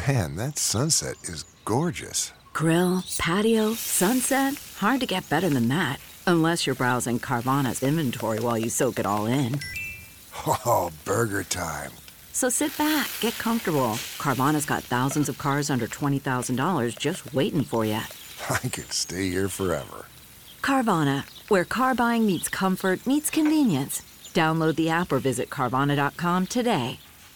Man, that sunset is gorgeous. Grill, patio, sunset. Hard to get better than that. Unless you're browsing Carvana's inventory while you soak it all in. Oh, burger time. So sit back, get comfortable. Carvana's got thousands of cars under $20,000 just waiting for you. I could stay here forever. Carvana, where car buying meets comfort, meets convenience. Download the app or visit Carvana.com today.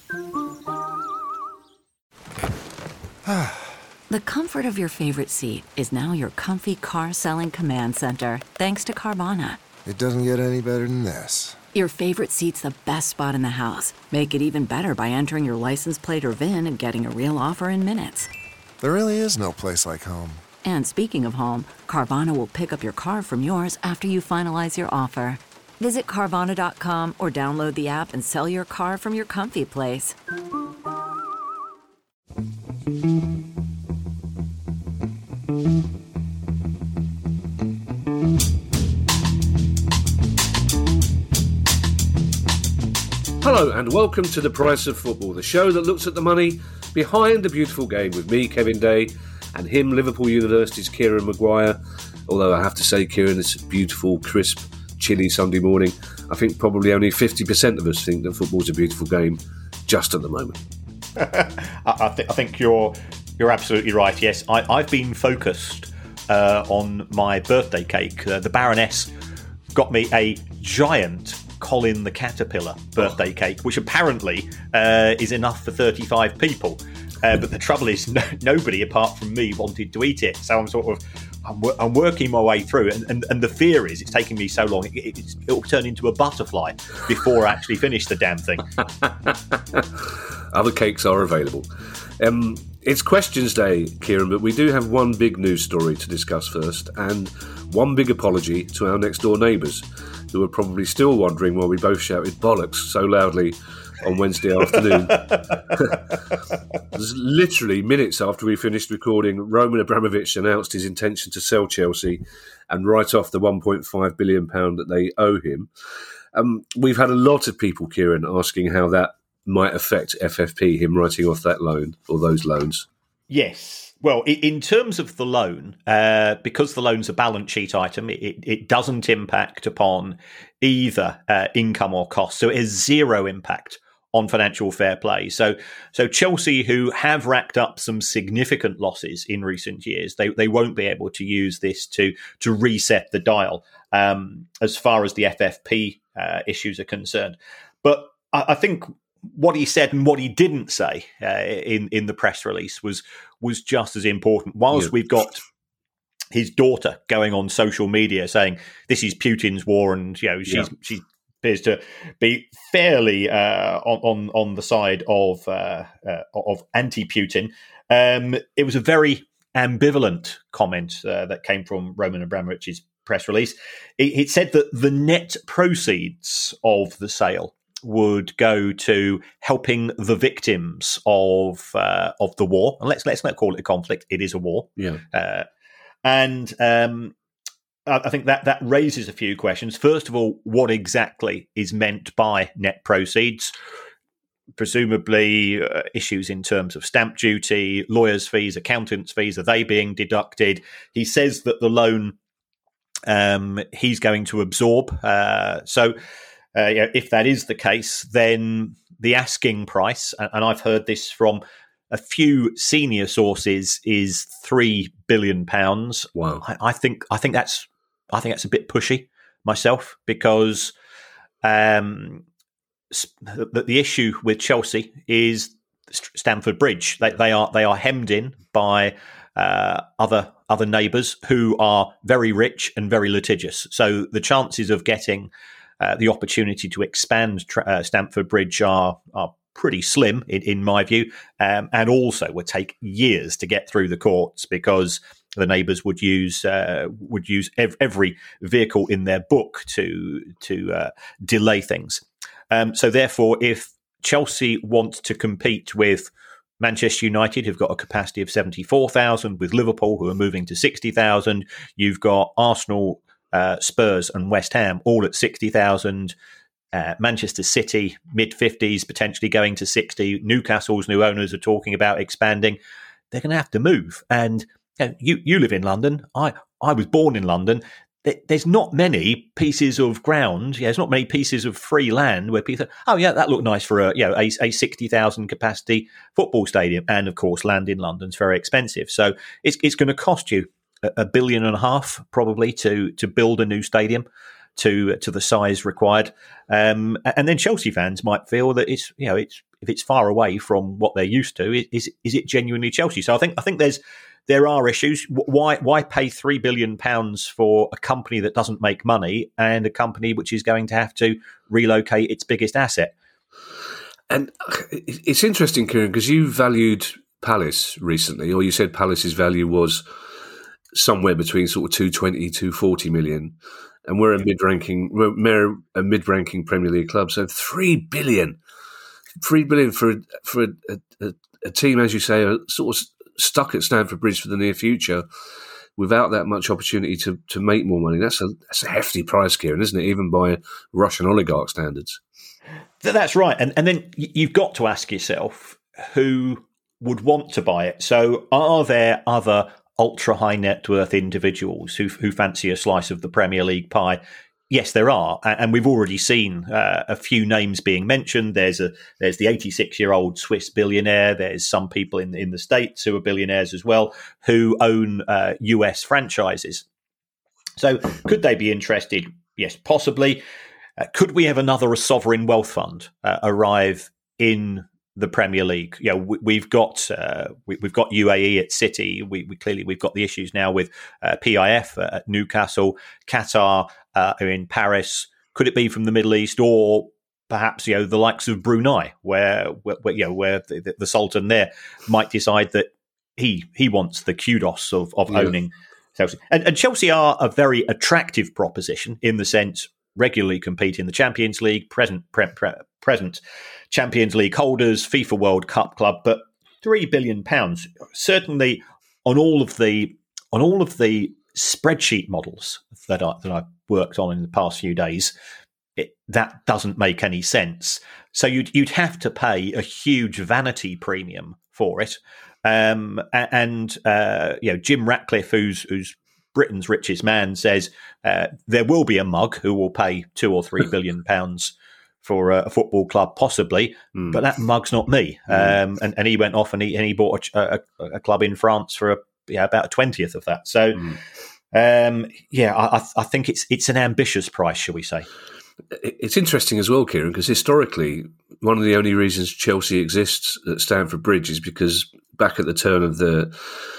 The comfort of your favorite seat is now your comfy car selling command center, thanks to Carvana. It doesn't get any better than this. Your favorite seat's the best spot in the house. Make it even better by entering your license plate or VIN and getting a real offer in minutes. There really is no place like home. And speaking of home, Carvana will pick up your car from yours after you finalize your offer. Visit Carvana.com or download the app and sell your car from your comfy place. Hello and welcome to The Price of Football, the show that looks at the money behind the beautiful game with me, Kevin Day, and him, Liverpool University's Kieran Maguire. Although I have to say, Kieran, it's a beautiful, crisp, chilly Sunday morning. I think probably only 50% of us think that football's a beautiful game just at the moment. I think you're absolutely right. Yes, I've been focused on my birthday cake. The Baroness got me a giant Colin the Caterpillar birthday cake, which apparently is enough for 35 people. But the trouble is, nobody apart from me wanted to eat it. So I'm working my way through, and the fear is it's taking me so long, it'll turn into a butterfly before I actually finish the damn thing. Other cakes are available. It's questions day, Kieran, but we do have one big news story to discuss first, and one big apology to our next door neighbours, who are probably still wondering why we both shouted bollocks so loudly on Wednesday afternoon. Literally minutes after we finished recording, Roman Abramovich announced his intention to sell Chelsea and write off the £1.5 billion that they owe him. We've had a lot of people, Kieran, asking how that might affect FFP, him writing off that loan or those loans. Yes. Well, in terms of the loan, because the loan's a balance sheet item, it doesn't impact upon either income or cost. So it has zero impact on financial fair play. So Chelsea, who have racked up some significant losses in recent years, they won't be able to use this to reset the dial as far as the FFP issues are concerned. But I think what he said and what he didn't say in the press release was just as important. Whilst we've got his daughter going on social media saying this is Putin's war, and she appears to be fairly on the side of anti-Putin. It was a very ambivalent comment that came from Roman Abramovich's press release. It said that the net proceeds of the sale would go to helping the victims of the war. And let's not call it a conflict; it is a war. Yeah. I think that raises a few questions. First of all, what exactly is meant by net proceeds? Presumably issues in terms of stamp duty, lawyers' fees, accountants' fees, are they being deducted? He says that the loan he's going to absorb. If that is the case, then the asking price, and I've heard this from a few senior sources, is £3 billion. Wow! I think that's a bit pushy myself, because the issue with Chelsea is Stamford Bridge. They are hemmed in by other neighbours who are very rich and very litigious. So the chances of getting the opportunity to expand Stamford Bridge are pretty slim, in my view, and also would take years to get through the courts, because the neighbours would use every vehicle in their book to delay things. So therefore, if Chelsea want to compete with Manchester United, who've got a capacity of 74,000, with Liverpool, who are moving to 60,000, you've got Arsenal, Spurs and West Ham all at 60,000. Manchester City, mid-50s, potentially going to 60. Newcastle's new owners are talking about expanding. They're going to have to move. And you live in London. I was born in London. There's not many pieces of ground. There's not many pieces of free land where people think, oh, yeah, that looked nice for a 60,000 capacity football stadium. And, of course, land in London's very expensive. So it's going to cost you $1.5 billion probably to build a new stadium to the size required. And then Chelsea fans might feel that it's if it's far away from what they're used to, is it genuinely Chelsea? So I think there are issues. Why pay £3 billion for a company that doesn't make money and a company which is going to have to relocate its biggest asset? And it's interesting, Kieran, because you valued Palace recently, or you said Palace's value was somewhere between sort of 220, 240 million. And we're a mid-ranking Premier League club. So $3 billion for a team, as you say, sort of stuck at Stamford Bridge for the near future without that much opportunity to make more money. That's a hefty price, Kieran, isn't it? Even by Russian oligarch standards. That's right. And then you've got to ask yourself who would want to buy it. So are there other ultra high net worth individuals who fancy a slice of the Premier League pie? Yes, there are, and we've already seen a few names being mentioned. There's the 86-year-old Swiss billionaire. There's some people in the States who are billionaires as well who own US franchises. So, could they be interested? Yes, possibly. Could we have another sovereign wealth fund arrive in the Premier League? We've got UAE at City. We've got the issues now with PIF at Newcastle, Qatar in Paris. Could it be from the Middle East, or perhaps the likes of Brunei, where the Sultan there might decide that he wants the kudos of owning Chelsea. And Chelsea are a very attractive proposition in the sense regularly compete in the Champions League, present Champions League holders, FIFA World Cup club, but £3 billion certainly on all of the spreadsheet models that I've worked on in the past few days, that doesn't make any sense. So you'd have to pay a huge vanity premium for it, and Jim Ratcliffe, who's Britain's richest man, says there will be a mug who will pay £2 or £3 billion for a football club, possibly, but that mug's not me. And he went off and he bought a club in France for about a 20th of that. So, I think it's an ambitious price, shall we say? It's interesting as well, Kieran, because historically, one of the only reasons Chelsea exists at Stamford Bridge is because back at the turn of the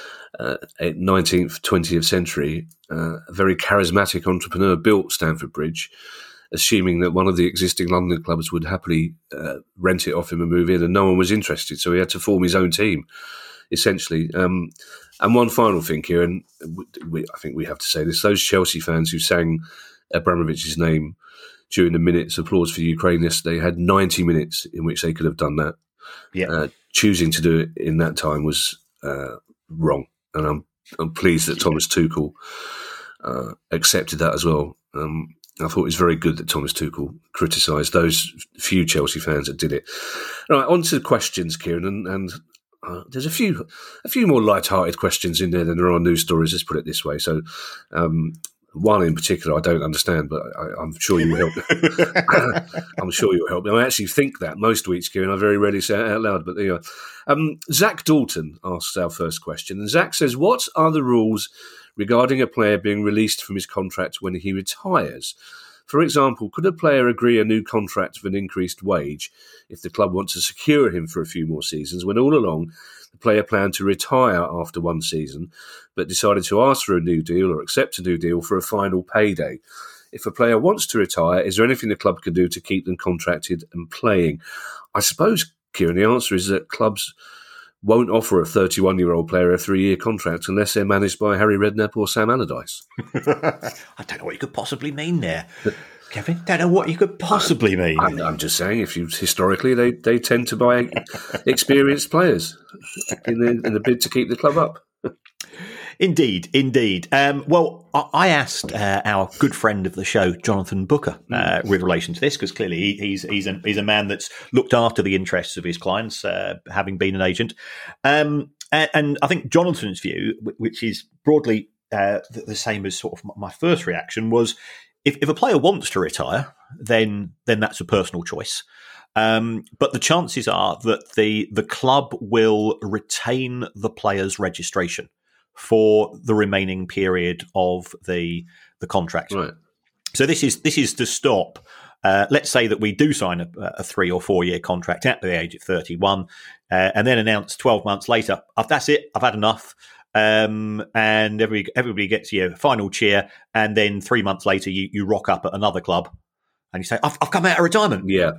19th, 20th century, a very charismatic entrepreneur built Stamford Bridge, assuming that one of the existing London clubs would happily rent it off him and move in, and no one was interested. So he had to form his own team, essentially. And one final thing here, and I think we have to say this, those Chelsea fans who sang Abramovich's name during the minutes applause for Ukraine yesterday had 90 minutes in which they could have done that. Yeah. Choosing to do it in that time was wrong. And I'm pleased that Thomas Tuchel accepted that as well. I thought it was very good that Thomas Tuchel criticised those few Chelsea fans that did it. All right, on to the questions, Kieran, and there's a few more light-hearted questions in there than there are news stories. Let's put it this way. So, one in particular I don't understand, but I'm sure you will help. I'm sure you'll help me. I actually think that most weeks, Kieran. I very rarely say it out loud, but there you are. Zach Dalton asks our first question, and Zach says, "What are the rules regarding a player being released from his contract when he retires? For example, could a player agree a new contract with an increased wage if the club wants to secure him for a few more seasons, when all along the player planned to retire after one season but decided to ask for a new deal or accept a new deal for a final payday? If a player wants to retire, is there anything the club can do to keep them contracted and playing?" I suppose, Kieran, the answer is that clubs won't offer a 31-year-old player a 3-year contract unless they're managed by Harry Redknapp or Sam Allardyce. I don't know what you could possibly mean there, Kevin. Don't know what you could possibly mean. I'm just saying, historically, they tend to buy experienced players in the bid to keep the club up. Indeed. Well, I asked our good friend of the show, Jonathan Booker, with relation to this, because clearly he's a man that's looked after the interests of his clients, having been an agent. And I think Jonathan's view, which is broadly the same as sort of my first reaction, was if a player wants to retire, then that's a personal choice. But the chances are that the club will retain the player's registration for the remaining period of the contract. Right. So this is to stop. Let's say that we do sign a 3 or 4 year contract at the age of 31, and then announce 12 months later, that's it, I've had enough. And everybody gets your final cheer, and then 3 months later you rock up at another club and you say, I've come out of retirement. Yeah.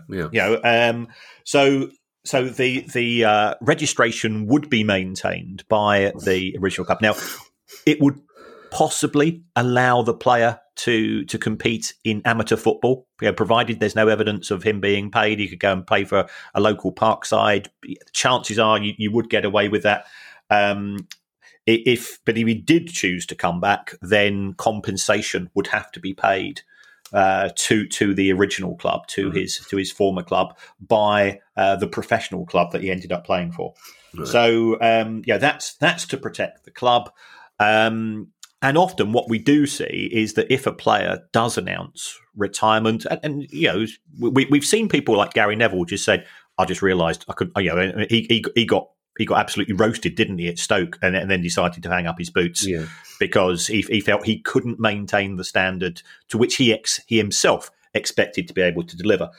So the registration would be maintained by the original club. Now, it would possibly allow the player to compete in amateur football, provided there's no evidence of him being paid. He could go and play for a local parkside. Chances are you would get away with that. But if he did choose to come back, then compensation would have to be paid to the original club, to his former club, by the professional club that he ended up playing for. Right. So that's to protect the club. And often what we do see is that if a player does announce retirement, and we've seen people like Gary Neville just say, I just realised I could. He got absolutely roasted, didn't he, at Stoke, and then decided to hang up his boots because he felt he couldn't maintain the standard to which he himself expected to be able to deliver.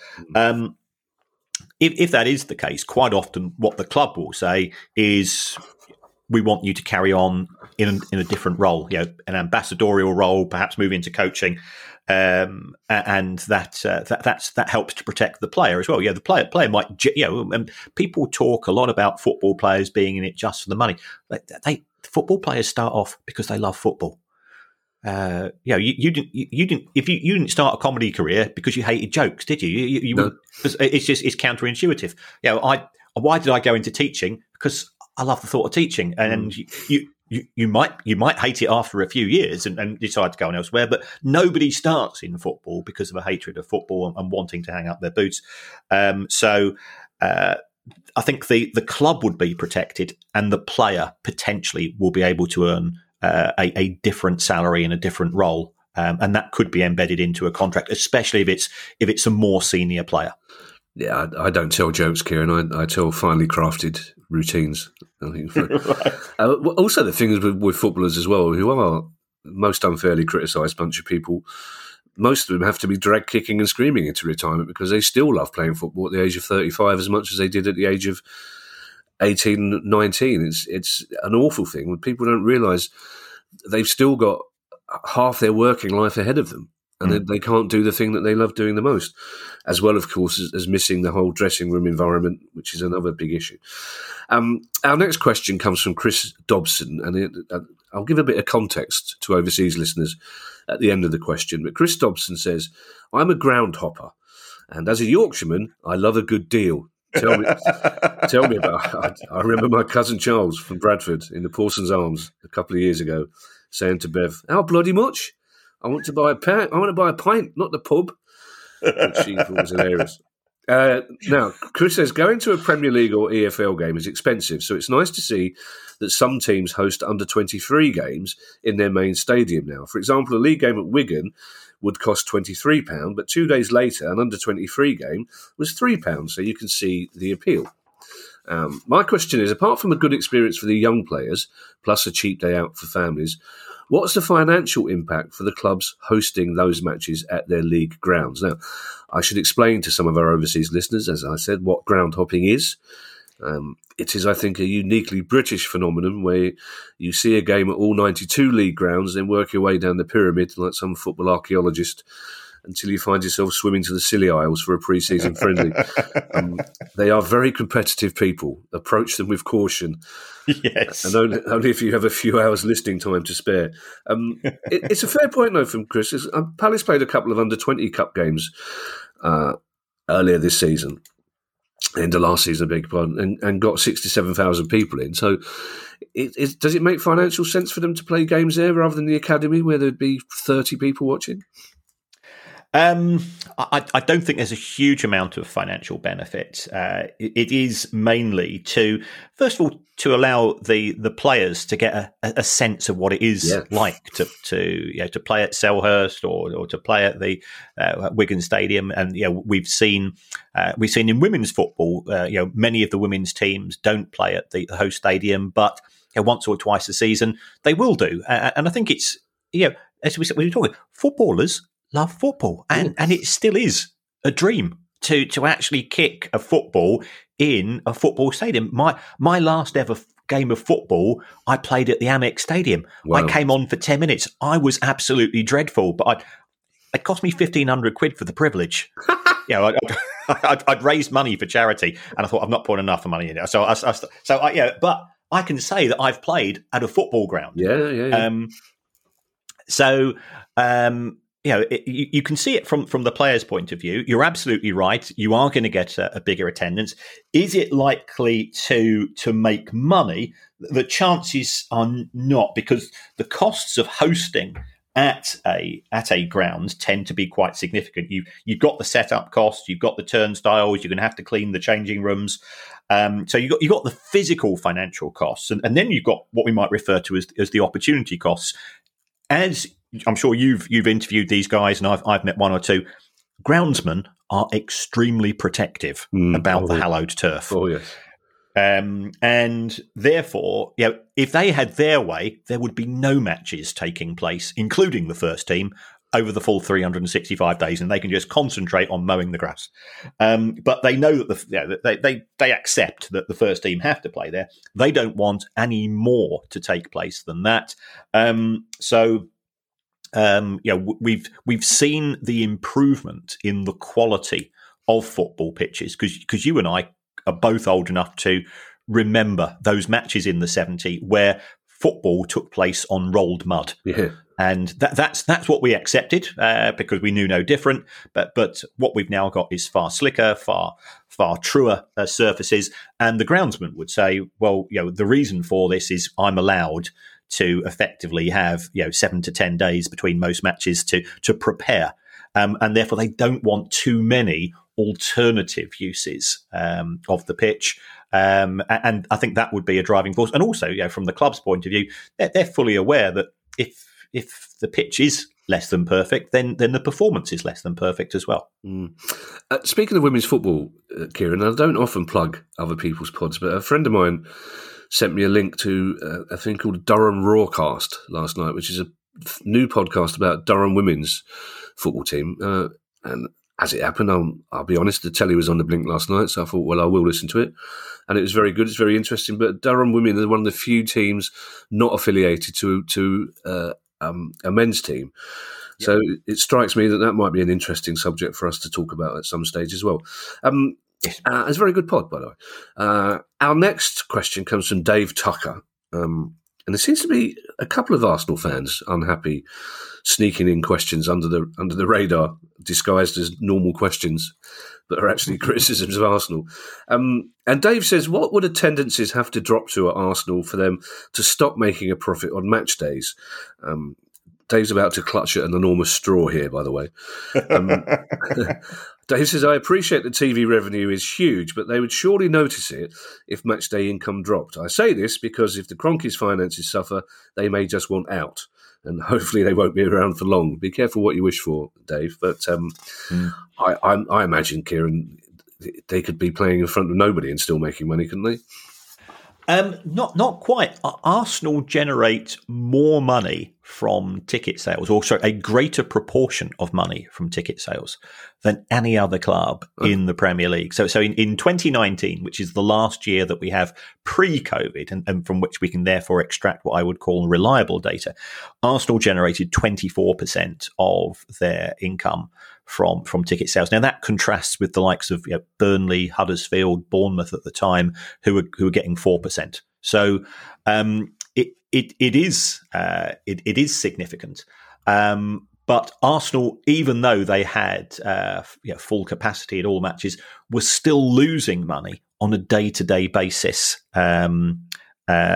If that is the case, quite often what the club will say is, we want you to carry on in a different role, an ambassadorial role, perhaps move into coaching, and that helps to protect the player as well. The player might, and people talk a lot about football players being in it just for the money. Football players start off because they love football. You didn't start a comedy career because you hated jokes, did you? No. It's counterintuitive. Why did I go into teaching? Because I love the thought of teaching, and you might hate it after a few years and decide to go on elsewhere. But nobody starts in football because of a hatred of football and wanting to hang up their boots. So I think the club would be protected, and the player potentially will be able to earn a different salary in a different role, and that could be embedded into a contract, especially if it's a more senior player. Yeah, I don't tell jokes, Kieran. I tell finely crafted routines. I think. Also, the thing is with footballers as well, who are most unfairly criticised bunch of people. Most of them have to be dragged kicking and screaming into retirement because they still love playing football at the age of 35 as much as they did at the age of 18, 19. It's an awful thing when people don't realise they've still got half their working life ahead of them. And they can't do the thing that they love doing the most, as well, of course, as missing the whole dressing room environment, which is another big issue. Our next question comes from Chris Dobson, and I'll give a bit of context to overseas listeners at the end of the question. But Chris Dobson says, I'm a ground hopper, and as a Yorkshireman, I love a good deal. Tell me about it. I remember my cousin Charles from Bradford in the Pawson's Arms a couple of years ago saying to Bev, how bloody much? I want to buy a pint, not the pub. Which she thought was hilarious. Now, Chris says, going to a Premier League or EFL game is expensive, so it's nice to see that some teams host under-23 games in their main stadium now. For example, a league game at Wigan would cost £23, but 2 days later, an under-23 game was £3, so you can see the appeal. My question is, apart from a good experience for the young players, plus a cheap day out for families, what's the financial impact for the clubs hosting those matches at their league grounds? Now, I should explain to some of our overseas listeners, as I said, what ground hopping is. It is, I think, a uniquely British phenomenon where you see a game at all 92 league grounds, then work your way down the pyramid like some football archaeologist until you find yourself swimming to the Scilly Isles for a pre-season friendly. They are very competitive people. Approach them with caution. Yes. And only if you have a few hours listening time to spare. It's a fair point, though, from Chris. Palace played a couple of under-20 cup games earlier this season, end of last season, I beg your pardon, and got 67,000 people in. So does it make financial sense for them to play games there rather than the academy where there'd be 30 people watching? I don't think there's a huge amount of financial benefit. It is mainly to, first of all, to allow the players to get a sense of what it is like to play at Selhurst or to play at the Wigan Stadium. And we've seen in women's football, many of the women's teams don't play at the host stadium, but once or twice a season they will do. And I think it's as we said, we were talking, footballers love football, and it still is a dream to actually kick a football in a football stadium. My last ever game of football, I played at the Amex Stadium. Wow. I came on for 10 minutes. I was absolutely dreadful, but it cost me £1,500 for the privilege. I'd raised money for charity, and I thought I've not put enough money in it. But I can say that I've played at a football ground. You can see it from the player's point of view. You're absolutely right. You are going to get a bigger attendance. Is it likely to make money? The chances are not, because the costs of hosting at a ground tend to be quite significant. You've got the setup costs, you've got the turnstiles, you're going to have to clean the changing rooms. So you've got the physical financial costs, and then you've got what we might refer to as the opportunity costs. As I'm sure you've interviewed these guys, and I've met one or two. Groundsmen are extremely protective about the hallowed turf. Oh yes, and therefore, if they had their way, there would be no matches taking place, including the first team, over the full 365 days, and they can just concentrate on mowing the grass. But they know that they accept that the first team have to play there. They don't want any more to take place than that. We've seen the improvement in the quality of football pitches, because you and I are both old enough to remember those matches in the 70s where football took place on rolled mud. Yeah. And that's what we accepted because we knew no different. But what we've now got is far slicker, far truer surfaces. And the groundsman would say, well, the reason for this is I'm allowed to effectively have 7 to 10 days between most matches to prepare, and therefore they don't want too many alternative uses of the pitch. And I think that would be a driving force. And also, from the club's point of view, they're fully aware that if the pitch is less than perfect, then the performance is less than perfect as well. Speaking of women's football, Kieran, I don't often plug other people's pods, but a friend of mine sent me a link to a thing called Durham Rawcast last night, which is a new podcast about Durham women's football team. And as it happened, I'll be honest, the telly was on the blink last night, so I thought, well, I will listen to it. And it was very good. It's very interesting. But Durham women are one of the few teams not affiliated to a men's team. Yep. So it strikes me that might be an interesting subject for us to talk about at some stage as well. It's a very good pod, by the way. Our next question comes from Dave Tucker. And there seems to be a couple of Arsenal fans unhappy sneaking in questions under the radar, disguised as normal questions, but are actually criticisms of Arsenal. And Dave says, what would attendances have to drop to at Arsenal for them to stop making a profit on match days? Dave's about to clutch at an enormous straw here, by the way. Dave says, I appreciate the TV revenue is huge, but they would surely notice it if match day income dropped. I say this because if the Kroenkes' finances suffer, they may just want out, and hopefully they won't be around for long. Be careful what you wish for, Dave. But I imagine, Kieran, they could be playing in front of nobody and still making money, couldn't they? Not quite. Arsenal generate more money from ticket sales, or sorry, a greater proportion of money from ticket sales than any other club in the Premier League. So in 2019, which is the last year that we have pre-COVID and from which we can therefore extract what I would call reliable data, Arsenal generated 24% of their income from ticket sales. Now that contrasts with the likes of Burnley, Huddersfield, Bournemouth at the time, who were getting 4%. So it is significant. But Arsenal, even though they had full capacity at all matches, were still losing money on a day-to-day basis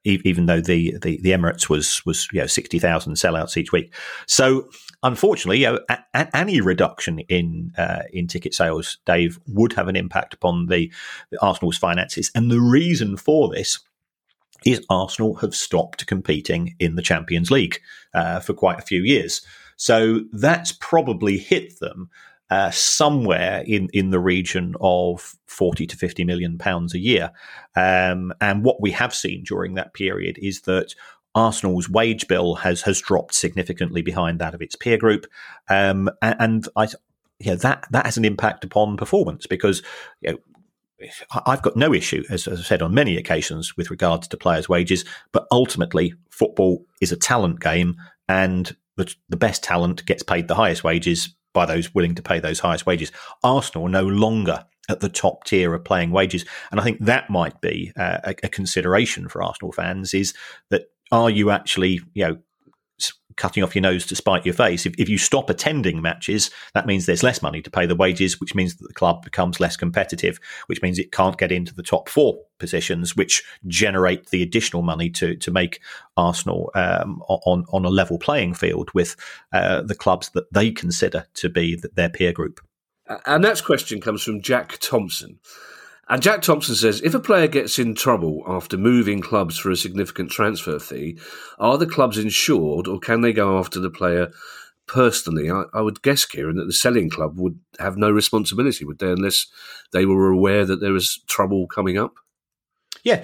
even though the Emirates was 60,000 sellouts each week. So unfortunately, any reduction in ticket sales, Dave, would have an impact upon the Arsenal's finances. And the reason for this is Arsenal have stopped competing in the Champions League for quite a few years. So that's probably hit them somewhere in the region of 40 to 50 million pounds a year. And what we have seen during that period is that Arsenal's wage bill has dropped significantly behind that of its peer group. And that has an impact upon performance because, I've got no issue, as I've said on many occasions, with regards to players' wages, but ultimately football is a talent game, and the best talent gets paid the highest wages by those willing to pay those highest wages. Arsenal are no longer at the top tier of playing wages, and I think that might be a consideration for Arsenal fans, is that are you actually, cutting off your nose to spite your face? If you stop attending matches, that means there's less money to pay the wages, which means that the club becomes less competitive, which means it can't get into the top 4 positions, which generate the additional money to make Arsenal on a level playing field with the clubs that they consider to be their peer group. Our next question comes from Jack Thompson. And Jack Thompson says, if a player gets in trouble after moving clubs for a significant transfer fee, are the clubs insured or can they go after the player personally? I would guess, Kieran, that the selling club would have no responsibility, would they, unless they were aware that there was trouble coming up? Yeah,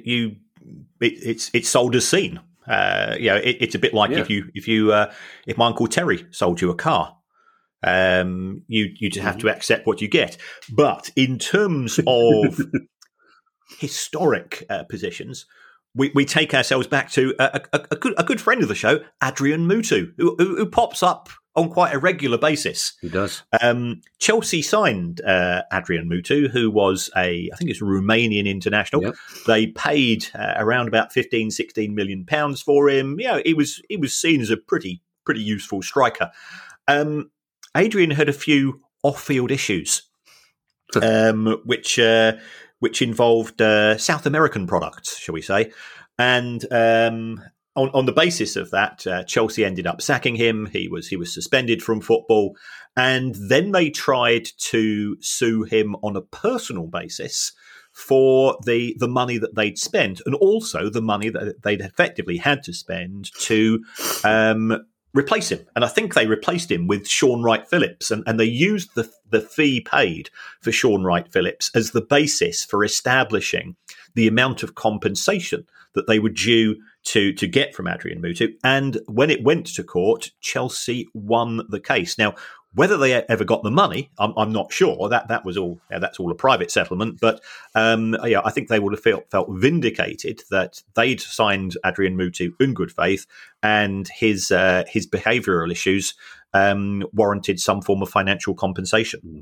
it's sold as seen. It's a bit like if my Uncle Terry sold you a car. You just have to accept what you get. But in terms of historic positions, we take ourselves back to a good friend of the show, Adrian Mutu, who pops up on quite a regular basis. He does. Chelsea signed Adrian Mutu, who was I think it's a Romanian international. Yep. They paid around about 15-16 million pounds for him. He was seen as a pretty useful striker. Adrian had a few off-field issues, which involved South American products, shall we say. And on the basis of that, Chelsea ended up sacking him. He was suspended from football. And then they tried to sue him on a personal basis for the money that they'd spent, and also the money that they'd effectively had to spend to replace him. And I think they replaced him with Sean Wright-Phillips, and they used the fee paid for Sean Wright-Phillips as the basis for establishing the amount of compensation that they were due to get from Adrian Mutu. And when it went to court, Chelsea won the case. Now, whether they ever got the money, I'm not sure. That was all. That's all a private settlement. But I think they would have felt vindicated that they'd signed Adrian Mutu in good faith, and his behavioural issues warranted some form of financial compensation.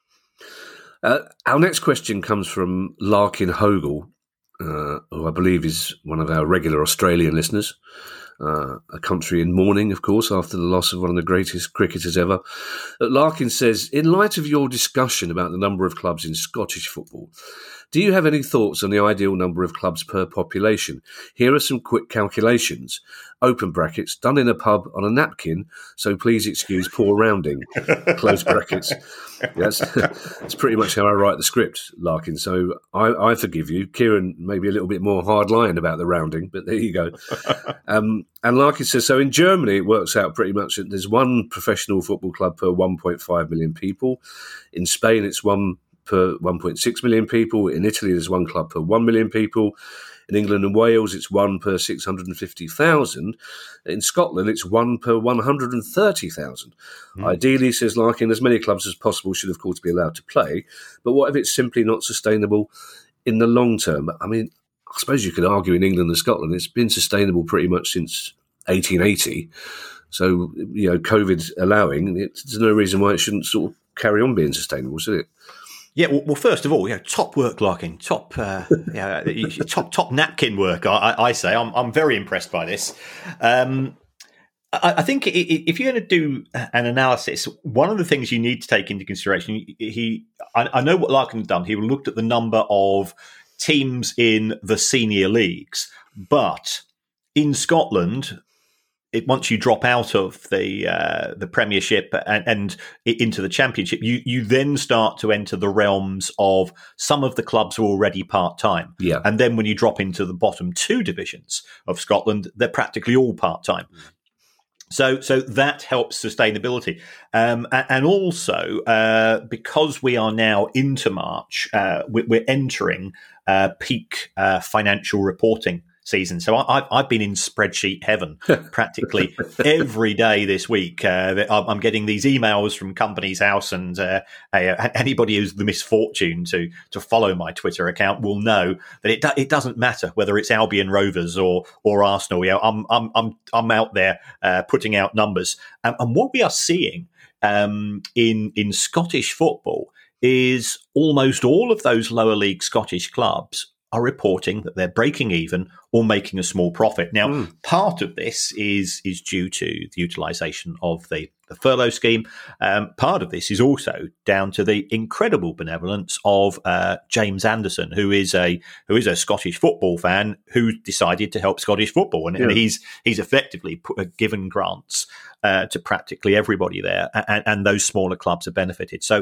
Our next question comes from Larkin Hogle, who I believe is one of our regular Australian listeners. A country in mourning, of course, after the loss of one of the greatest cricketers ever. Larkin says, in light of your discussion about the number of clubs in Scottish football, do you have any thoughts on the ideal number of clubs per population? Here are some quick calculations. Open brackets, done in a pub on a napkin, so please excuse poor rounding. Close brackets. Yes, that's pretty much how I write the script, Larkin. So I forgive you. Kieran may be a little bit more hardline about the rounding, but there you go. And Larkin says, so in Germany, it works out pretty much that there's one professional football club per 1.5 million people. In Spain, it's one per 1.6 million people. In Italy, there's one club per 1 million people. In England and Wales, it's one per 650,000. In Scotland, it's one per 130,000. Ideally, says Larkin, as many clubs as possible should, of course, be allowed to play. But what if it's simply not sustainable in the long term? I mean, I suppose you could argue in England and Scotland, it's been sustainable pretty much since 1880. So, COVID allowing, there's no reason why it shouldn't sort of carry on being sustainable, should it? Yeah, well, first of all, top work, Larkin. Top napkin work. I say I'm very impressed by this. I think if you're going to do an analysis, one of the things you need to take into consideration, I know what Larkin has done. He looked at the number of teams in the senior leagues, But in Scotland, once you drop out of the Premiership and into the Championship, you then start to enter the realms of some of the clubs are already part-time. Yeah. And then when you drop into the bottom two divisions of Scotland, they're practically all part-time. So that helps sustainability. And also, because we are now into March, we're entering peak financial reporting season. So I've been in spreadsheet heaven practically every day this week. I'm getting these emails from Companies House, and anybody who's the misfortune to follow my Twitter account will know that it doesn't matter whether it's Albion Rovers or Arsenal. You know, I'm out there putting out numbers, and what we are seeing in Scottish football is almost all of those lower league Scottish clubs are reporting that they're breaking even or making a small profit. Now, part of this is due to the utilisation of the furlough scheme. Part of this is also down to the incredible benevolence of James Anderson, who is a Scottish football fan who decided to help Scottish football, and he's effectively given grants to practically everybody there, and those smaller clubs have benefited. So,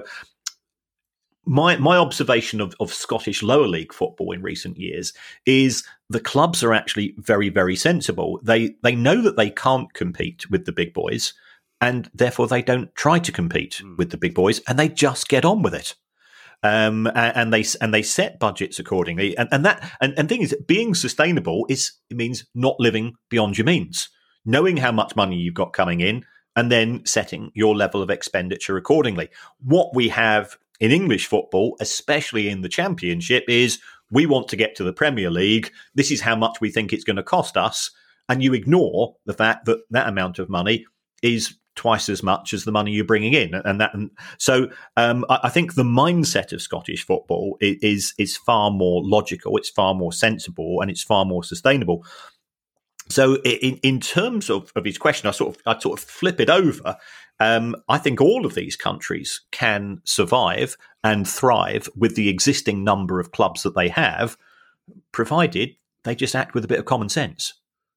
My observation of Scottish lower league football in recent years is the clubs are actually very, very sensible. They know that they can't compete with the big boys, and therefore they don't try to compete with the big boys, and they just get on with it. And they set budgets accordingly. And the thing is, being sustainable means not living beyond your means, knowing how much money you've got coming in, and then setting your level of expenditure accordingly. What we have in English football, especially in the Championship, is we want to get to the Premier League. This is how much we think it's going to cost us. And you ignore the fact that that amount of money is twice as much as the money you're bringing in. So I think the mindset of Scottish football is far more logical, it's far more sensible, and it's far more sustainable. So in terms of his question, I sort of flip it over. I think all of these countries can survive and thrive with the existing number of clubs that they have, provided they just act with a bit of common sense.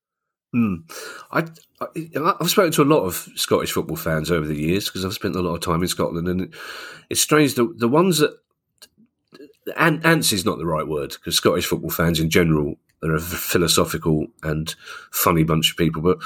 I've spoken to a lot of Scottish football fans over the years because I've spent a lot of time in Scotland, and it's strange the ones that antsy is not the right word, because Scottish football fans in general, they're a philosophical and funny bunch of people. But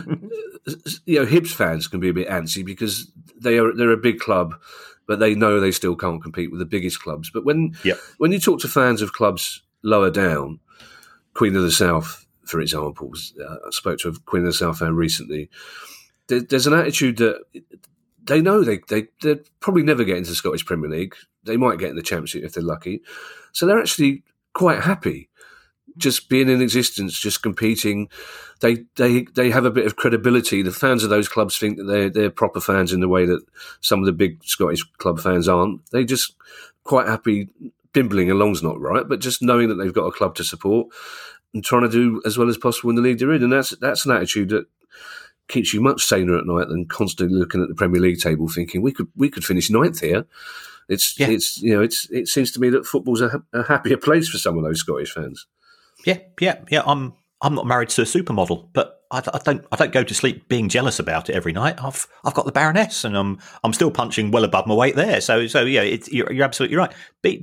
Hibs fans can be a bit antsy because they're a big club, but they know they still can't compete with the biggest clubs. But when you talk to fans of clubs lower down, Queen of the South, for example, I spoke to a Queen of the South fan recently. There's an attitude that they know they'll probably never get into the Scottish Premier League. They might get in the Championship if they're lucky. So they're actually quite happy just being in existence, just competing. They have a bit of credibility. The fans of those clubs think that they're proper fans in the way that some of the big Scottish club fans aren't. They just quite happy bimbling along's not right, but just knowing that they've got a club to support and trying to do as well as possible in the league they're in. And that's an attitude that keeps you much saner at night than constantly looking at the Premier League table thinking we could finish ninth here. It seems to me that football's a happier place for some of those Scottish fans. Yeah. I'm not married to a supermodel, but I don't go to sleep being jealous about it every night. I've got the Baroness, and I'm still punching well above my weight there. So yeah, you're absolutely right.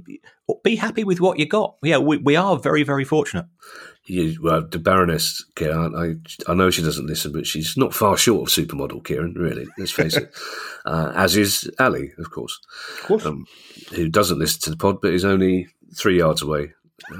Be happy with what you got. Yeah, we are very, very fortunate. The Baroness, Kieran, I know she doesn't listen, but she's not far short of supermodel, Kieran, really, let's face it. As is Ali, of course. Who doesn't listen to the pod, but is only 3 yards away,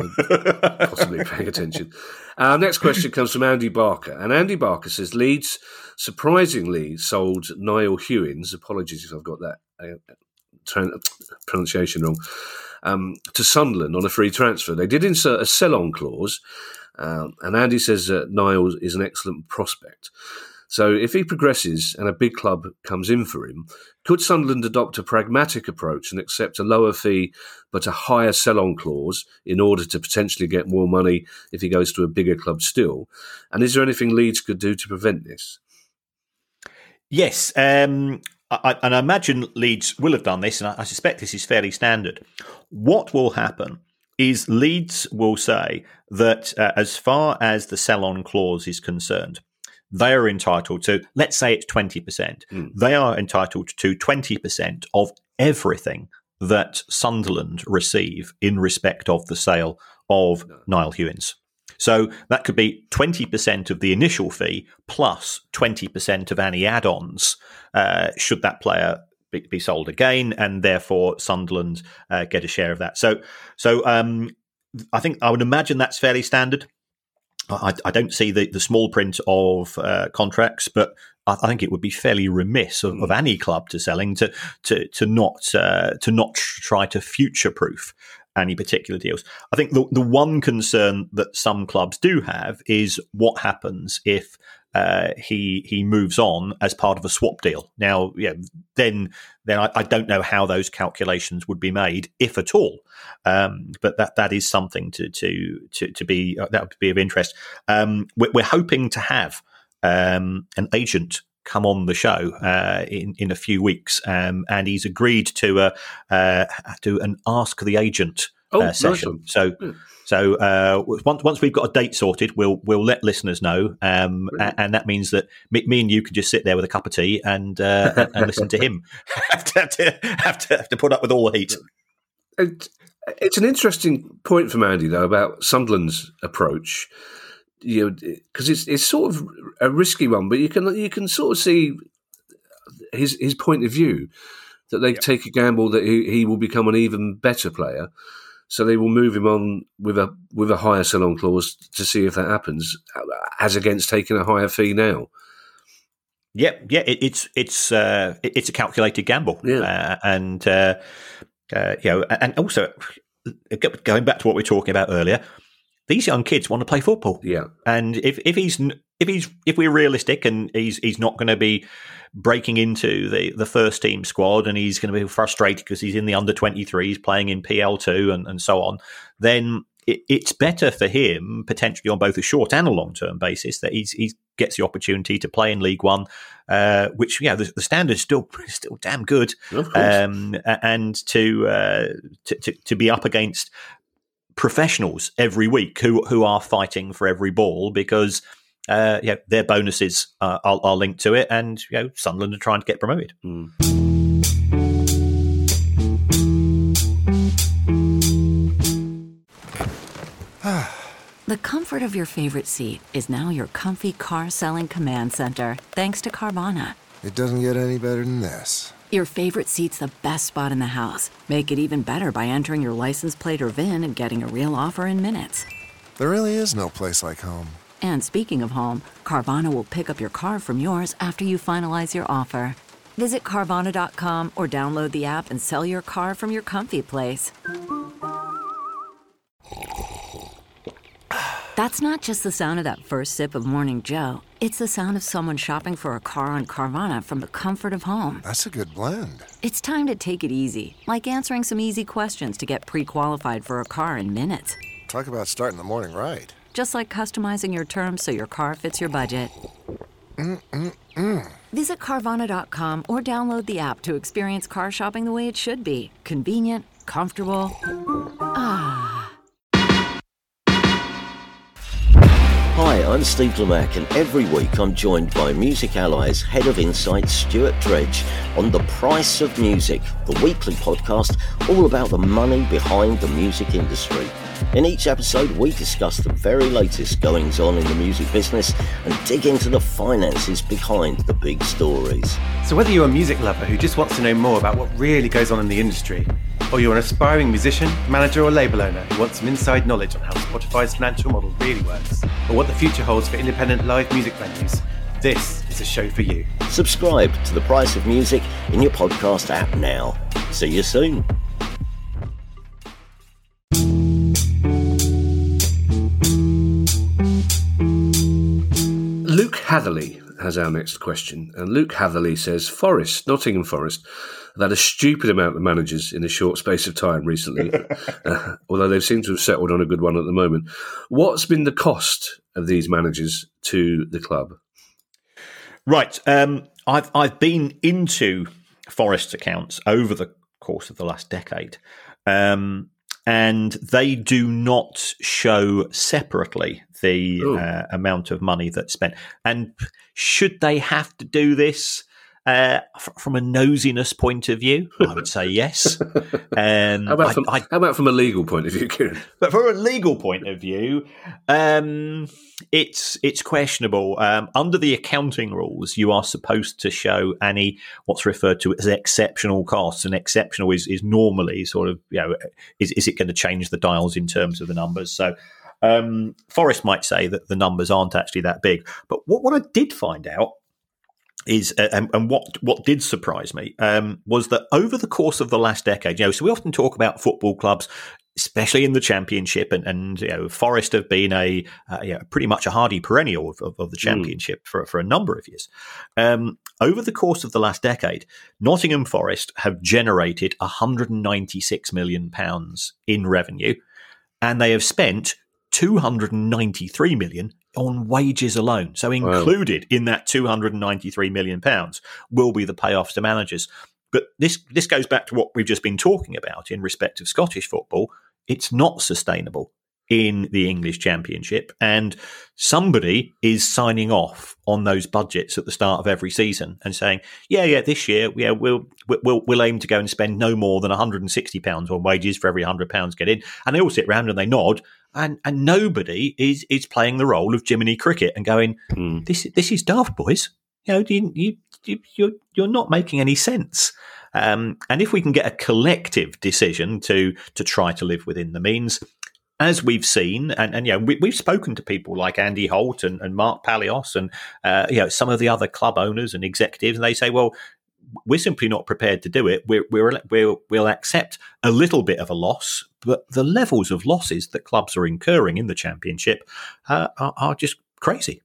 possibly paying attention. Our next question comes from Andy Barker. And Andy Barker says, Leeds surprisingly sold Niall Hewins, apologies if I've got that pronunciation wrong, to Sunderland on a free transfer. They did insert a sell-on clause, and Andy says that Niall is an excellent prospect. So if he progresses and a big club comes in for him, could Sunderland adopt a pragmatic approach and accept a lower fee but a higher sell-on clause in order to potentially get more money if he goes to a bigger club still? And is there anything Leeds could do to prevent this? Yes, and I imagine Leeds will have done this, and I suspect this is fairly standard. What will happen is Leeds will say that as far as the sell-on clause is concerned, they are entitled to, let's say it's 20%. They are entitled to 20% of everything that Sunderland receive in respect of the sale of Niall Hewins. So that could be 20% of the initial fee plus 20% of any add-ons should that player be sold again, and therefore Sunderland get a share of that. So I think I would imagine that's fairly standard. I don't see the small print of contracts, but I think it would be fairly remiss of any club to selling to not try to future-proof any particular deals. I think the one concern that some clubs do have is what happens if he moves on as part of a swap deal. Now, then I don't know how those calculations would be made, if at all. But that is something to be that would be of interest. We're hoping to have an agent come on the show in a few weeks, and he's agreed to do an Ask the Agent session. Nice. So once we've got a date sorted, we'll let listeners know, and that means that me and you can just sit there with a cup of tea and listen to him. have to put up with all the heat. It's an interesting point from Andy though about Sunderland's approach. Because it's sort of a risky one, but you can sort of see his point of view that they take a gamble that he will become an even better player, so they will move him on with a higher sell-on clause to see if that happens, as against taking a higher fee now. Yeah, it's a calculated gamble, and also going back to what we were talking about earlier. These young kids want to play football, and if we're realistic and he's not going to be breaking into the first team squad and he's going to be frustrated because he's in the under-23s playing in PL2 and so on, then it's better for him potentially on both a short and a long-term basis that he gets the opportunity to play in League One, which the standard's still damn good, and to be up against professionals every week who are fighting for every ball because their bonuses are linked to it, and Sunderland are trying to get promoted. The comfort of your favorite seat is now your comfy car selling command center, thanks to Carvana. It doesn't get any better than this. Your favorite seat's the best spot in the house. Make it even better by entering your license plate or VIN and getting a real offer in minutes. There really is no place like home. And speaking of home, Carvana will pick up your car from yours after you finalize your offer. Visit Carvana.com or download the app and sell your car from your comfy place. That's not just the sound of that first sip of Morning Joe. It's the sound of someone shopping for a car on Carvana from the comfort of home. That's a good blend. It's time to take it easy, like answering some easy questions to get pre-qualified for a car in minutes. Talk about starting the morning right. Just like customizing your terms so your car fits your budget. Visit Carvana.com or download the app to experience car shopping the way it should be. Convenient, comfortable. Hi, I'm Steve Lamacq, and every week I'm joined by Music Ally's Head of Insights, Stuart Dredge, on The Price of Music, the weekly podcast all about the money behind the music industry. In each episode, we discuss the very latest goings-on in the music business and dig into the finances behind the big stories. So whether you're a music lover who just wants to know more about what really goes on in the industry, or you're an aspiring musician, manager or label owner who wants some inside knowledge on how Spotify's financial model really works, or what the future holds for independent live music venues, this is a show for you. Subscribe to The Price of Music in your podcast app now. See you soon. Luke Hatherley has our next question, and Luke Hatherley says, Nottingham Forest, have had a stupid amount of managers in a short space of time recently, although they seem to have settled on a good one at the moment. What's been the cost of these managers to the club? Right. I've been into Forest's accounts over the course of the last decade. And and they do not show separately the amount of money that's spent. And should they have to do this from a nosiness point of view? I would say yes. How about from a legal point of view, Kieran? But from a legal point of view, it's questionable. Under the accounting rules, you are supposed to show any what's referred to as exceptional costs, and exceptional is normally sort of, is it going to change the dials in terms of the numbers? So Forest might say that the numbers aren't actually that big. But what I did find out is, and what did surprise me, was that over the course of the last decade, so we often talk about football clubs, especially in the Championship, and Forest have been a pretty much a hardy perennial of the Championship for a number of years. Over the course of the last decade, Nottingham Forest have generated £196 million in revenue, and they have spent £293 million on wages alone. So included in that £293 million will be the payoffs to managers. But this goes back to what we've just been talking about in respect of Scottish football. It's not sustainable in the English Championship, and somebody is signing off on those budgets at the start of every season and saying, this year, we'll aim to go and spend no more than £160 on wages for every £100 get in. And they all sit around and they nod, and nobody is playing the role of Jiminy Cricket and going, this is daft, boys. You're not making any sense. And if we can get a collective decision to try to live within the means, as we've seen, and we've spoken to people like Andy Holt and Mark Palios and some of the other club owners and executives, and they say, well, we're simply not prepared to do it. We'll accept a little bit of a loss, but the levels of losses that clubs are incurring in the Championship are just crazy.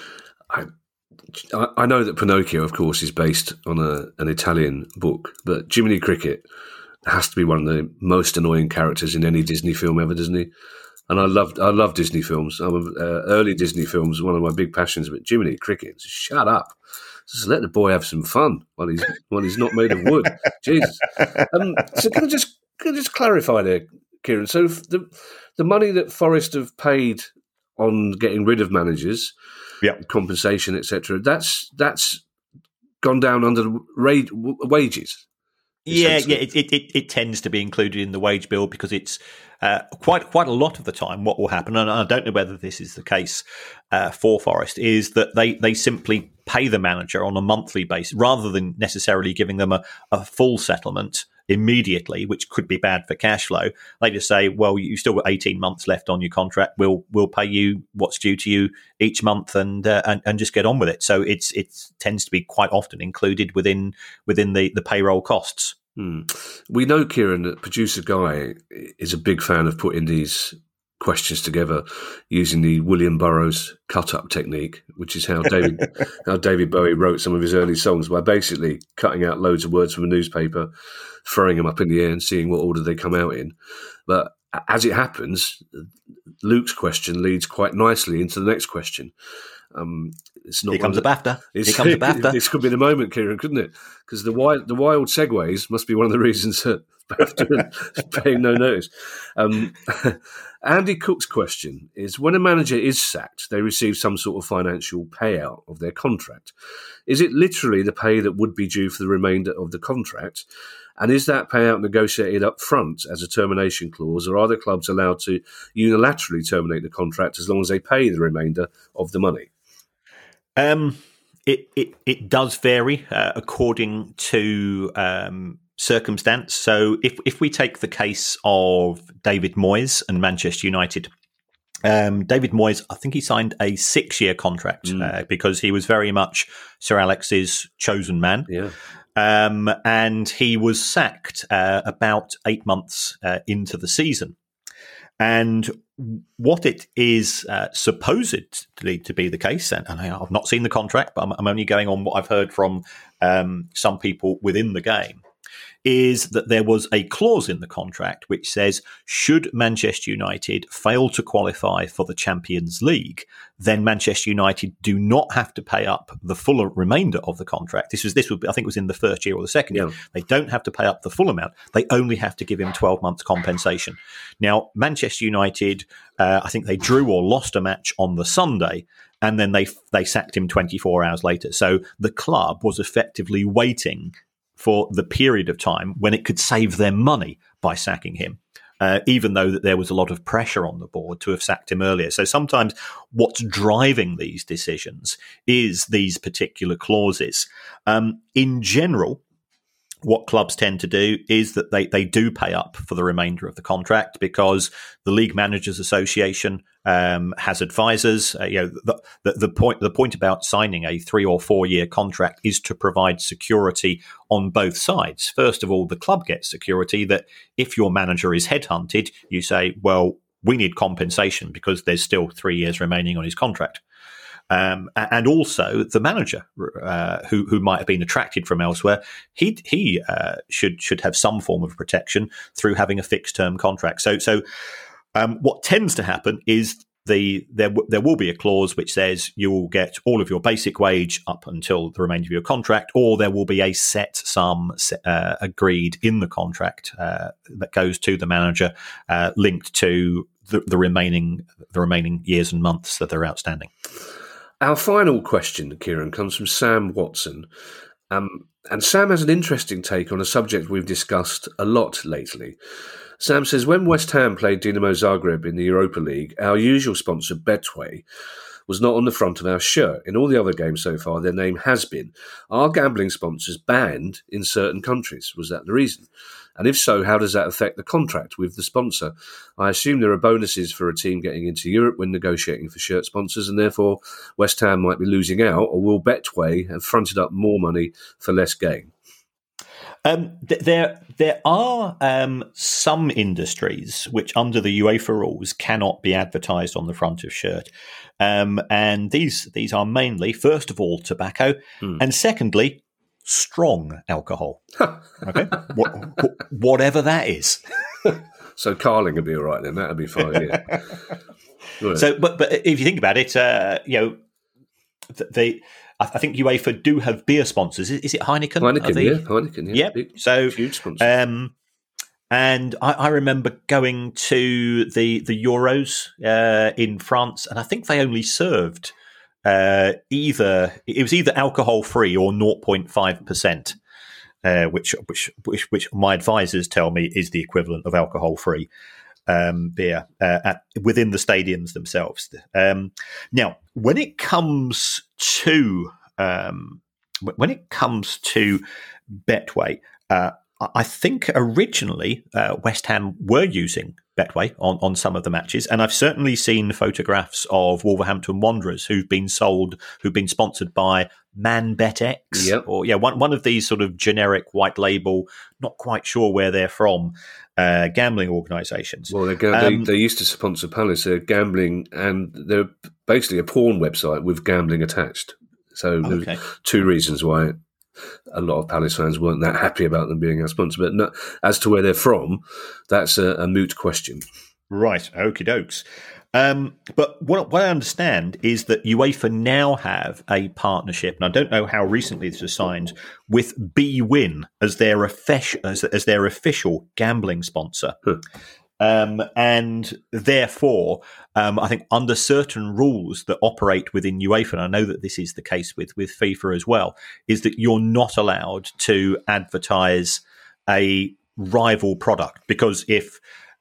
I know that Pinocchio, of course, is based on an Italian book, but Jiminy Cricket has to be one of the most annoying characters in any Disney film ever, doesn't he? And I love Disney films. Early Disney films are one of my big passions, but Jiminy Cricket, just shut up. Just let the boy have some fun while he's not made of wood. Jesus. So can I just clarify there, Kieran? So the money that Forest have paid on getting rid of managers, compensation, etc., that's gone down under the wages. It tends to be included in the wage bill because it's quite a lot of the time what will happen, and I don't know whether this is the case for Forest, is that they simply pay the manager on a monthly basis rather than necessarily giving them a full settlement immediately, which could be bad for cash flow. They just say, well, you've still got 18 months left on your contract. We'll pay you what's due to you each month and just get on with it. So it tends to be quite often included within the payroll costs. We know, Kieran, that producer Guy is a big fan of putting these questions together using the William Burroughs cut-up technique, which is how David Bowie wrote some of his early songs, by basically cutting out loads of words from a newspaper, throwing them up in the air and seeing what order they come out in. But as it happens, Luke's question leads quite nicely into the next question. It's not. Here comes a BAFTA. This could be the moment, Kieran, couldn't it? Because the wild segues must be one of the reasons that BAFTA is paying no notice. Andy Cook's question is: when a manager is sacked, they receive some sort of financial payout of their contract. Is it literally the pay that would be due for the remainder of the contract? And is that payout negotiated up front as a termination clause, or are the clubs allowed to unilaterally terminate the contract as long as they pay the remainder of the money? It does vary according to circumstance. So if we take the case of David Moyes and Manchester United, David Moyes, I think he signed a 6-year contract because he was very much Sir Alex's chosen man. Yeah. And he was sacked about 8 months into the season. And what it is supposedly to be the case, and I've not seen the contract, but I'm only going on what I've heard from some people within the game, is that there was a clause in the contract which says, should Manchester United fail to qualify for the Champions League, then Manchester United do not have to pay up the full remainder of the contract. This would be, I think it was in the first year or the second year. They don't have to pay up the full amount. They only have to give him 12 months compensation. Now, Manchester United, I think they drew or lost a match on the Sunday, and then they sacked him 24 hours later. So the club was effectively waiting for the period of time when it could save them money by sacking him, even though that there was a lot of pressure on the board to have sacked him earlier. So sometimes what's driving these decisions is these particular clauses. In general, what clubs tend to do is that they do pay up for the remainder of the contract because the League Managers Association has advisors. The point about signing a 3 or 4 year contract is to provide security on both sides. First of all, the club gets security that if your manager is headhunted, you say, well, we need compensation because there's still 3 years remaining on his contract. And also the manager who might have been attracted from elsewhere, he should have some form of protection through having a fixed term contract. So what tends to happen is there will be a clause which says you will get all of your basic wage up until the remainder of your contract, or there will be a set sum agreed in the contract that goes to the manager, linked to the remaining years and months that are outstanding. Our final question, Kieran, comes from Sam Watson. And Sam has an interesting take on a subject we've discussed a lot lately. Sam says, when West Ham played Dinamo Zagreb in the Europa League, our usual sponsor, Betway, was not on the front of our shirt. In all the other games so far, their name has been. Are gambling sponsors banned in certain countries? Was that the reason? And if so, how does that affect the contract with the sponsor? I assume there are bonuses for a team getting into Europe when negotiating for shirt sponsors, and therefore West Ham might be losing out, or will Betway have fronted up more money for less gain? There are some industries which, under the UEFA rules, cannot be advertised on the front of shirt, and these are mainly, first of all, tobacco, and secondly, strong alcohol. Okay, whatever that is. So Carling would be all right then. That would be fine. Yeah. Right. So, but if you think about it, I think UEFA do have beer sponsors. Is it Heineken? Heineken. Yeah. Yep. So huge sponsor. And I remember going to the Euros in France, and I think they only served either alcohol free or 0.5%, which my advisors tell me is the equivalent of alcohol free beer within the stadiums themselves. Now, when it comes to Betway, I think originally West Ham were using Betway on some of the matches, and I've certainly seen photographs of Wolverhampton Wanderers who've been sponsored by ManBetX, or one of these sort of generic white label, not quite sure where they're from, gambling organisations. Well, they used to sponsor Palace. They're gambling, and they're basically a porn website with gambling attached. So there's two reasons why a lot of Palace fans weren't that happy about them being our sponsor. But no, as to where they're from, that's a moot question. Right, okie dokes. But what I understand is that UEFA now have a partnership, and I don't know how recently this was signed, with bwin as their official gambling sponsor. And therefore, I think under certain rules that operate within UEFA, and I know that this is the case with FIFA as well, is that you're not allowed to advertise a rival product, because if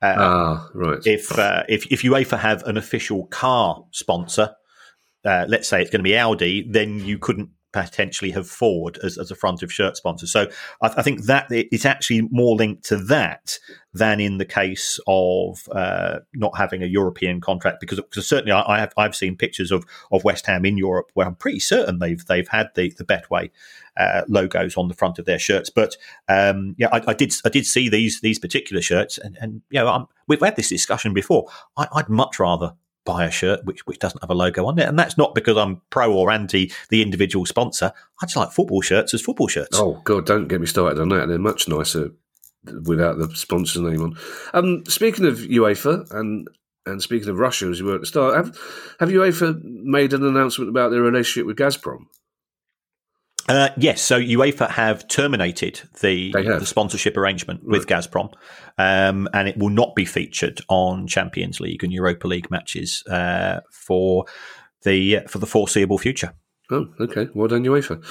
UEFA have an official car sponsor, let's say it's going to be Audi, then you couldn't potentially have Ford as a front of shirt sponsor. So I think that it's actually more linked to that than in the case of not having a European contract, because certainly I've seen pictures of West Ham in Europe where I'm pretty certain they've had the Betway logos on the front of their shirts. But I did see these particular shirts, and we've had this discussion before. I'd much rather buy a shirt which doesn't have a logo on it. And that's not because I'm pro or anti the individual sponsor. I just like football shirts as football shirts. Oh, God, don't get me started on that. They're much nicer without the sponsor's name on. Speaking of UEFA and speaking of Russia, as you were at the start, have UEFA made an announcement about their relationship with Gazprom? Yes, so UEFA have terminated the sponsorship arrangement with Gazprom, and it will not be featured on Champions League and Europa League matches for the foreseeable future. Oh, okay. Well done, UEFA.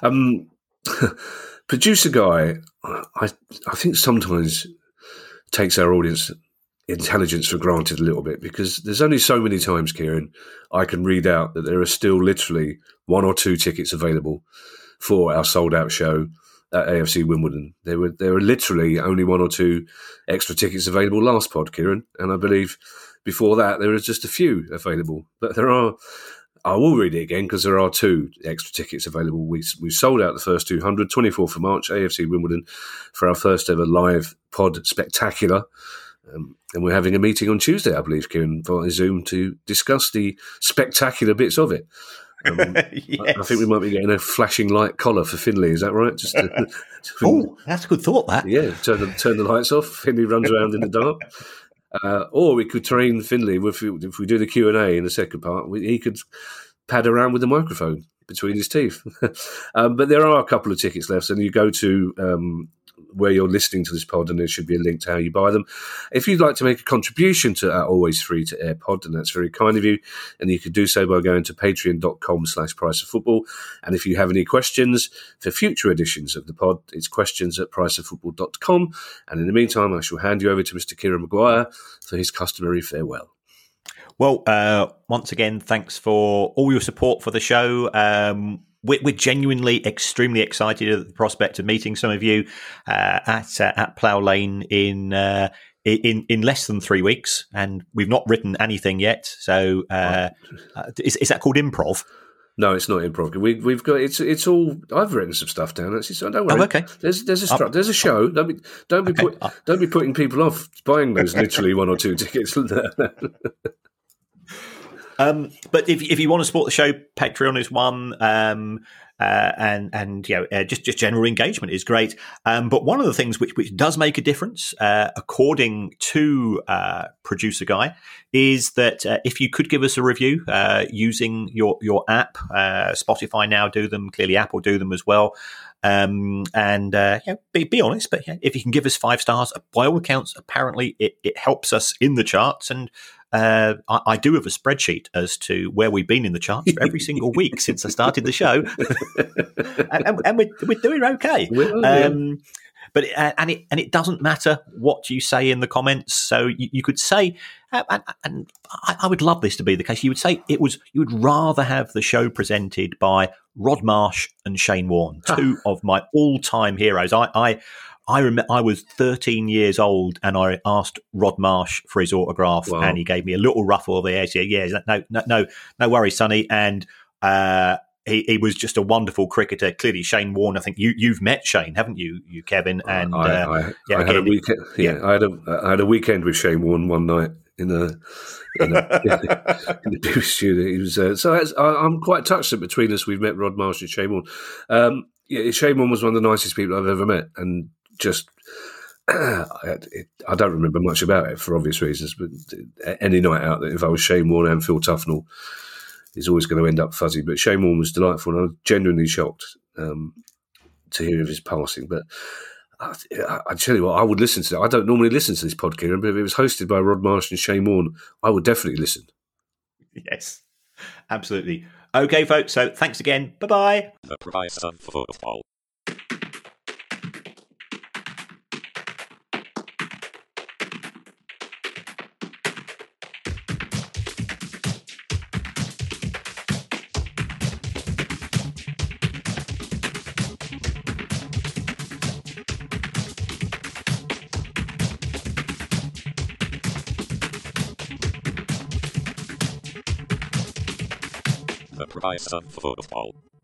Producer Guy, I think sometimes takes our audience intelligence for granted a little bit, because there's only so many times, Kieran, I can read out that there are still literally 1 or 2 tickets available for our sold-out show at AFC Wimbledon. There were literally only 1 or 2 extra tickets available last pod, Kieran, and I believe before that there was just a few available. But there are, I will read it again because there are 2 extra tickets available. We sold out the first 200, 24th of March, AFC Wimbledon, for our first ever live pod spectacular. And we're having a meeting on Tuesday, I believe, Kieran, via Zoom to discuss the spectacular bits of it. Yes. I think we might be getting a flashing light collar for Finlay. Is that right? Just oh, that's a good thought. That turn the lights off. Finlay runs around in the dark. Or we could train Finlay if we do the Q&A in the second part. He could pad around with the microphone between his teeth. But there are a couple of tickets left, and you go to where you're listening to this pod, and there should be a link to how you buy them. If you'd like to make a contribution to our always free to air pod, and that's very kind of you, and you could do so by going to patreon.com/priceoffootball. And if you have any questions for future editions of the pod, it's questions@priceoffootball.com. And in the meantime, I shall hand you over to Mr. Kieran Maguire for his customary farewell. Well, once again, thanks for all your support for the show. We're genuinely extremely excited at the prospect of meeting some of you at Plough Lane in less than 3 weeks, and we've not written anything yet. So, is that called improv? No, it's not improv. We've got it's all. I've written some stuff down actually, so don't worry. Oh, okay. There's a show. Don't be putting people off buying those literally 1 or 2 tickets. But if you want to support the show, Patreon is one, and just general engagement is great. But one of the things which does make a difference, according to Producer Guy, is that if you could give us a review using your app, Spotify now do them, clearly Apple do them as well. Be honest, but if you can give us 5 stars, by all accounts, apparently it helps us in the charts. And I do have a spreadsheet as to where we've been in the charts for every single week since I started the show, and we're doing okay. But it doesn't matter what you say in the comments. So you could say, and I would love this to be the case. You would say you would rather have the show presented by Rod Marsh and Shane Warne, 2 of my all-time heroes. I remember I was 13 years old and I asked Rod Marsh for his autograph, and he gave me a little ruffle there. So, no worries, Sonny. And he was just a wonderful cricketer. Clearly, Shane Warne. I think you've met Shane, haven't you, Kevin? And I had a weekend. I had a weekend with Shane Warne one night in the Booth studio. He was I'm quite touched that between us we've met Rod Marsh and Shane Warne. Shane Warne was one of the nicest people I've ever met, and just I don't remember much about it for obvious reasons, but any night out that if I was Shane Warne and Phil Tufnell is always going to end up fuzzy. But Shane Warne was delightful, and I was genuinely shocked to hear of his passing. But I tell you what, I would listen to it. I don't normally listen to this podcast, but if it was hosted by Rod Marsh and Shane Warne, I would definitely listen. Yes, absolutely. Okay, folks, so thanks again. Bye-bye. The Price of Football. The Price of Football.